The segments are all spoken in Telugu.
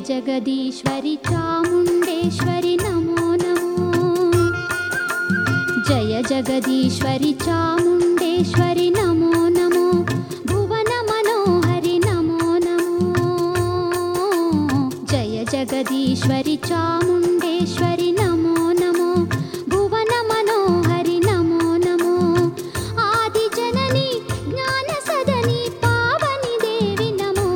जगदीश्वरि चामुण्डेश्वरि नमो नमो। जय जगदीश्वरि चामुण्डेश्वरि नमो नमो। भुवन मनोहरि नमो नमो। जय जगदीश्वरि चामुण्डेश्वरि नमो नमो। भुवन मनोहरि नमो नमो। आदि जननी ज्ञान सदनी पावनि देवि नमो।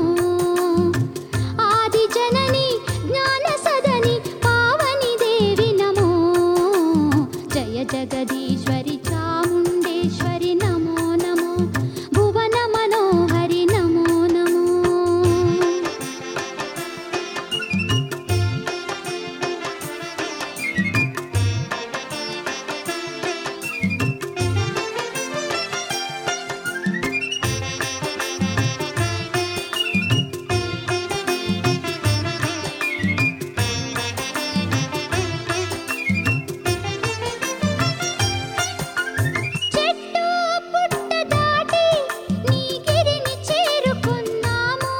आदि जननी ज्ञान सदनी पावनि देवि नमो। जय जगदीश्वरि चामुण्डेश्वरि नमो नमो। भुवन मनोहरि नमो नमो। చెట్టు పుట్ట దాటి నీ గిరిని చేరుకున్నాము.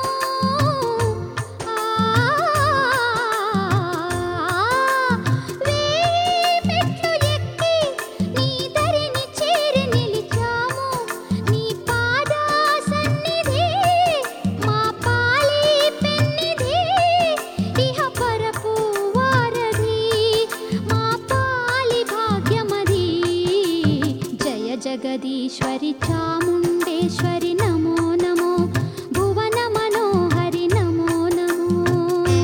వేయి మెట్లు ఎక్కి నీ దరిని చేరి నిలిచాము. నీ పాద సన్నిధి మా పాలి పెన్నిధి. ఇహ పరపు వారధి మా పాలి భాగ్యమది. జయ జగదీశ్వరి చాముండేశ్వరి నమో నమో. భువన మనోహరి నమో నమో.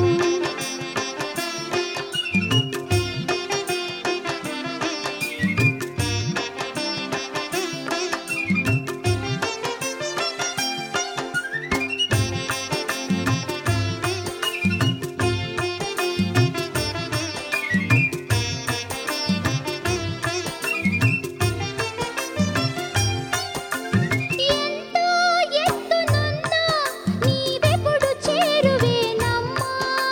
ఎంతో ఎత్తునున్న నీవెప్పుడు చేరువేనమ్మా.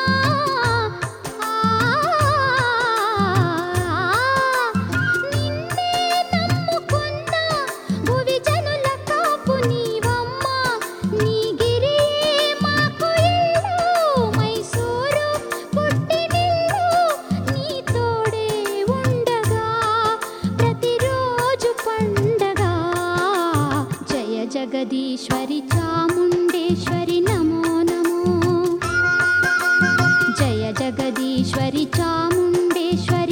నిన్నే నమ్ముకున్న భువి జనుల కాపు నీవమ్మా. నీ గిరియే మాకు ఇల్లు మైసూరు పుట్టినిల్లు. నీ తోడే ఉండగా ప్రతిరోజు పండగ. జయ జగదీశ్వరి చాముండేశ్వరి నమో నమో. జయ జగదీశ్వరి చాముండేశ్వరి